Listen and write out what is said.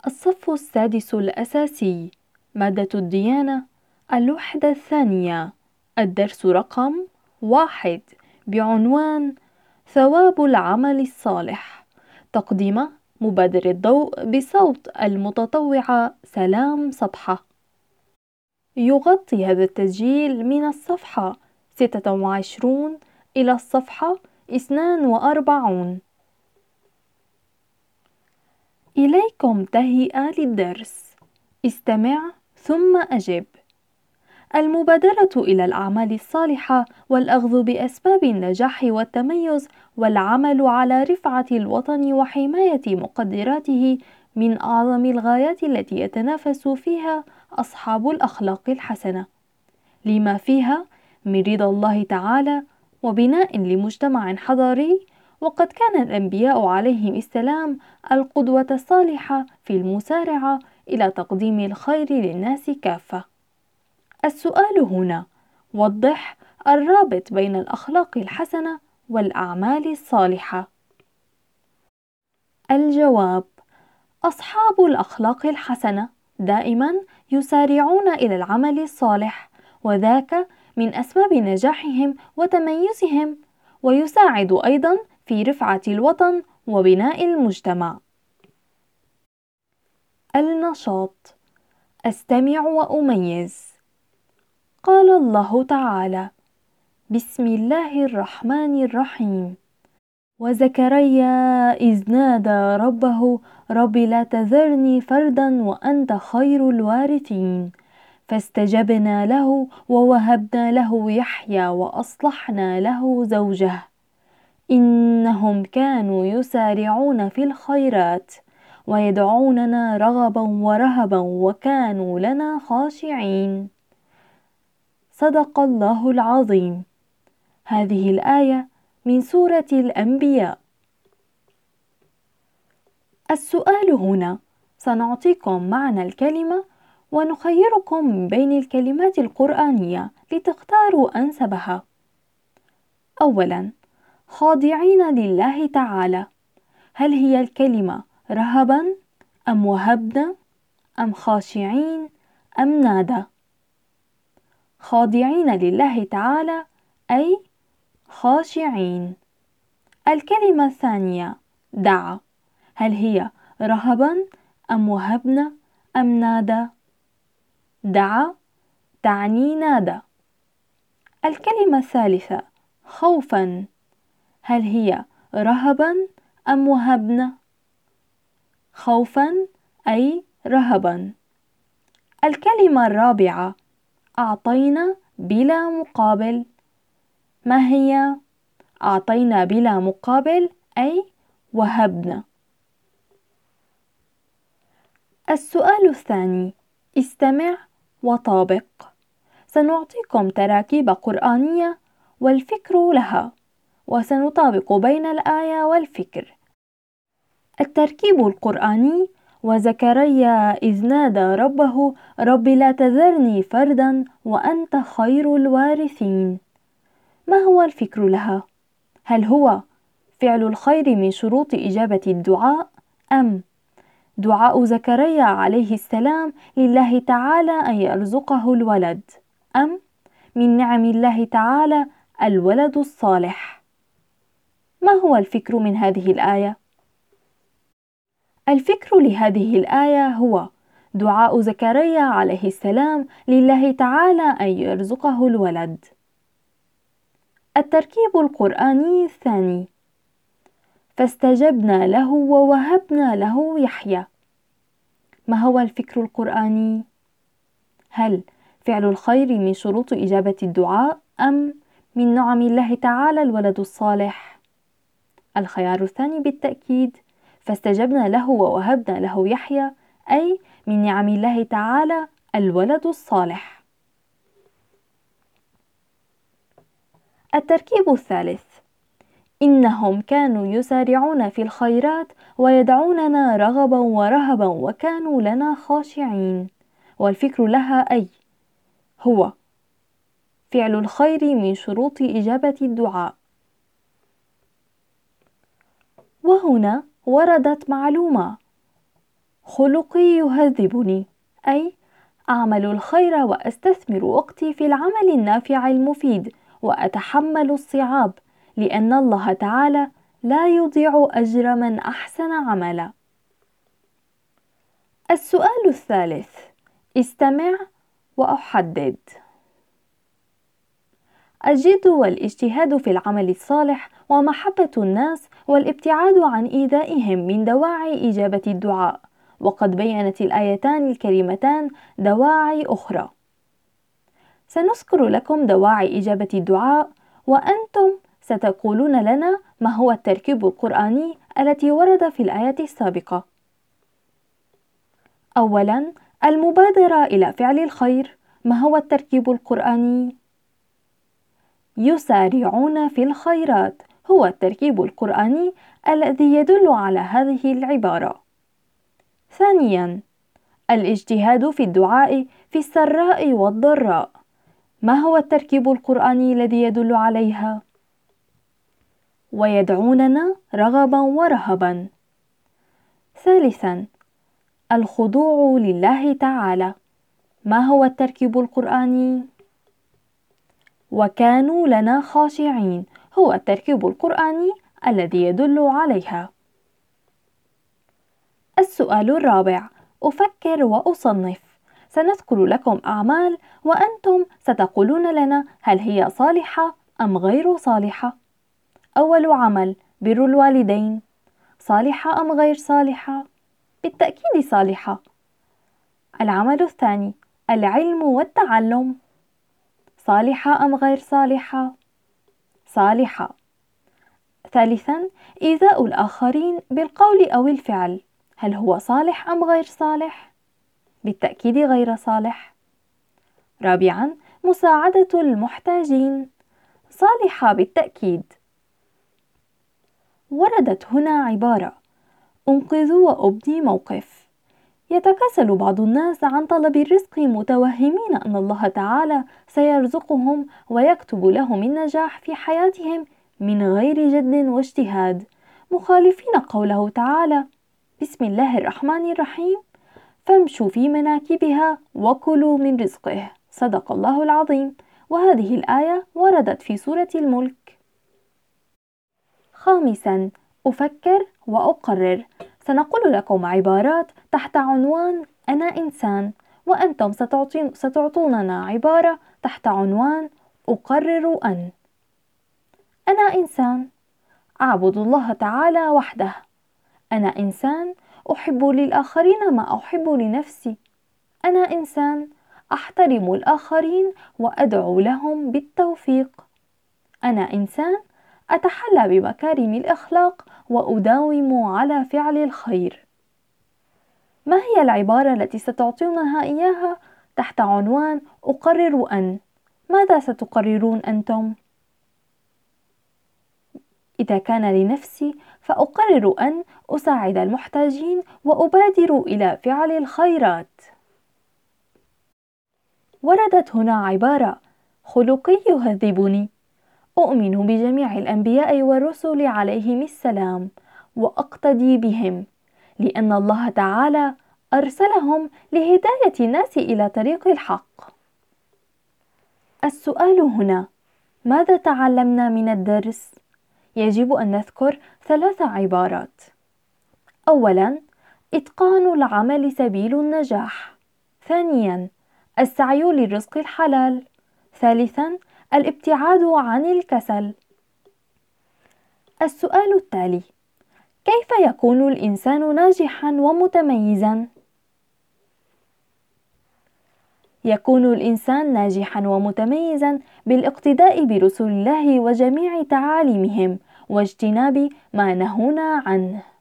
الصف السادس الأساسي، مادة الديانة، الوحدة الثانية، الدرس رقم 1 بعنوان ثواب العمل الصالح. تقديم مبادر الضوء بصوت المتطوعة سلام صبحة. يغطي هذا التسجيل من الصفحة 26 إلى الصفحة 42. إليكم تهيئة للدرس. استمع ثم أجب. المبادرة إلى الأعمال الصالحة والأخذ بأسباب النجاح والتميز والعمل على رفعة الوطن وحماية مقدراته من أعظم الغايات التي يتنافس فيها أصحاب الأخلاق الحسنة، لما فيها من رضا الله تعالى وبناء لمجتمع حضاري. وقد كان الأنبياء عليهم السلام القدوة الصالحة في المسارعة إلى تقديم الخير للناس كافة. السؤال هنا: وضح الرابط بين الأخلاق الحسنة والأعمال الصالحة. الجواب: أصحاب الأخلاق الحسنة دائما يسارعون إلى العمل الصالح، وذاك من أسباب نجاحهم وتميزهم، ويساعد أيضا في رفعة الوطن وبناء المجتمع. النشاط: أستمع وأميز. قال الله تعالى: بسم الله الرحمن الرحيم. وزكريا إذ نادى ربه رب لا تذرني فردا وأنت خير الوارثين فاستجبنا له ووهبنا له يحيى وأصلحنا له زوجه إنهم كانوا يسارعون في الخيرات ويدعوننا رغبا ورهبا وكانوا لنا خاشعين. صدق الله العظيم. هذه الآية من سورة الأنبياء. السؤال هنا: سنعطيكم معنى الكلمة ونخيركم من بين الكلمات القرآنية لتختاروا أنسبها. أولا، خاضعين لله تعالى. هل هي الكلمة رهبا أم وهبنا أم خاشعين أم نادى؟ خاضعين لله تعالى أي خاشعين. الكلمة الثانية دعا. هل هي رهبا أم وهبنا أم نادى؟ دعا تعني نادى. الكلمة الثالثة خوفا. هل هي رهبا أم وهبنا؟ خوفا أي رهبا. الكلمة الرابعة أعطينا بلا مقابل. ما هي؟ أعطينا بلا مقابل أي وهبنا. السؤال الثاني: استمع وطابق. سنعطيكم تراكيب قرآنية والفكر لها، وسنطابق بين الآية والفكر. التركيب القرآني: وزكريا إذ نادى ربه رب لا تذرني فردا وأنت خير الوارثين. ما هو الفكر لها؟ هل هو فعل الخير من شروط إجابة الدعاء، أم دعاء زكريا عليه السلام لله تعالى أن يرزقه الولد، أم من نعم الله تعالى الولد الصالح؟ ما هو الفكر من هذه الآية؟ الفكر لهذه الآية هو دعاء زكريا عليه السلام لله تعالى أن يرزقه الولد. التركيب القرآني الثاني: فاستجبنا له ووهبنا له يحيى. ما هو الفكر القرآني؟ هل فعل الخير من شروط إجابة الدعاء، أم من نعم الله تعالى الولد الصالح؟ الخيار الثاني بالتأكيد. فاستجبنا له ووهبنا له يحيى أي من نعم الله تعالى الولد الصالح. التركيب الثالث: إنهم كانوا يسارعون في الخيرات ويدعوننا رغبا ورهبا وكانوا لنا خاشعين. والفكر لها أي هو فعل الخير من شروط إجابة الدعاء. وهنا وردت معلومة، خلقي يهذبني، أي أعمل الخير وأستثمر وقتي في العمل النافع المفيد وأتحمل الصعاب، لأن الله تعالى لا يضيع أجر من أحسن عملا. السؤال الثالث: استمع وأحدد. الجد والاجتهاد في العمل الصالح ومحبة الناس والابتعاد عن إيذائهم من دواعي إجابة الدعاء، وقد بيّنت الآيتان الكريمتان دواعي أخرى. سنذكر لكم دواعي إجابة الدعاء، وأنتم ستقولون لنا ما هو التركيب القرآني التي ورد في الآية السابقة. أولاً، المبادرة إلى فعل الخير. ما هو التركيب القرآني؟ يسارعون في الخيرات هو التركيب القرآني الذي يدل على هذه العبارة. ثانياً، الاجتهاد في الدعاء في السراء والضراء. ما هو التركيب القرآني الذي يدل عليها؟ ويدعوننا رغبا ورهبا. ثالثاً، الخضوع لله تعالى. ما هو التركيب القرآني؟ وكانوا لنا خاشعين هو التركيب القرآني الذي يدل عليها. السؤال الرابع: أفكر وأصنف. سنذكر لكم أعمال وأنتم ستقولون لنا هل هي صالحة أم غير صالحة. أول عمل: بر الوالدين. صالحة أم غير صالحة؟ بالتأكيد صالحة. العمل الثاني: العلم والتعلم. صالحة أم غير صالحة؟ صالحة. ثالثاً: إيذاء الآخرين بالقول أو الفعل. هل هو صالح أم غير صالح؟ بالتأكيد غير صالح. رابعاً: مساعدة المحتاجين. صالحة بالتأكيد. وردت هنا عبارة: أنقذ وأبدي موقف. يتكاسل بعض الناس عن طلب الرزق متوهمين أن الله تعالى سيرزقهم ويكتب لهم النجاح في حياتهم من غير جد واجتهاد، مخالفين قوله تعالى: بسم الله الرحمن الرحيم، فامشوا في مناكبها وكلوا من رزقه. صدق الله العظيم. وهذه الآية وردت في سورة الملك. خامساً: أفكر وأقرر. سنقول لكم عبارات تحت عنوان أنا إنسان، وأنتم ستعطوننا عبارة تحت عنوان أقرر أن. أنا إنسان أعبد الله تعالى وحده. أنا إنسان أحب للآخرين ما أحب لنفسي. أنا إنسان أحترم الآخرين وأدعو لهم بالتوفيق. أنا إنسان أتحلى بمكارم الأخلاق وأداوم على فعل الخير. ما هي العبارة التي ستعطونها إياها تحت عنوان أقرر أن؟ ماذا ستقررون أنتم؟ إذا كان لنفسي فأقرر أن أساعد المحتاجين وأبادر إلى فعل الخيرات. وردت هنا عبارة: خلقي يهذبني. أؤمن بجميع الأنبياء والرسل عليهم السلام وأقتدي بهم، لأن الله تعالى أرسلهم لهداية الناس إلى طريق الحق. السؤال هنا: ماذا تعلمنا من الدرس؟ يجب أن نذكر 3 عبارات. أولاً: إتقان العمل سبيل النجاح. ثانياً: السعي للرزق الحلال. ثالثاً: الابتعاد عن الكسل. السؤال التالي: كيف يكون الإنسان ناجحاً ومتميزاً؟ يكون الإنسان ناجحاً ومتميزاً بالاقتداء برسل الله وجميع تعاليمهم واجتناب ما نهونا عنه.